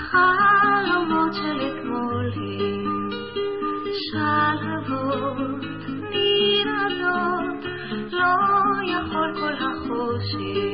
החלומות של אתמול הם שלהבות נרעדות, לא יכול כל החושך